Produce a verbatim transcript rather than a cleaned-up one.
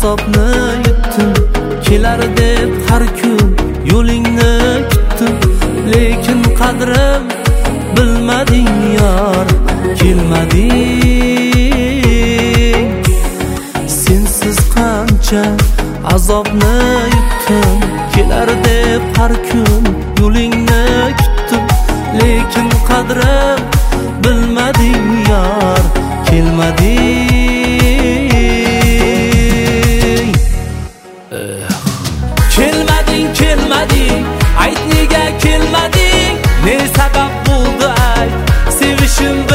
azobni yutdim, kelar deb har kun yo'lingni kutdim, lekin qadrim bilmading yor, kelmading. Sensiz qancha azobni yutdim, kelar deb har kun yo'lingni kutdim, lekin qadrim bilmading yor, kelmading. Kelmading, kelmading, ayt nega kelmading, ne sabab bo'ldi ayt, sevishim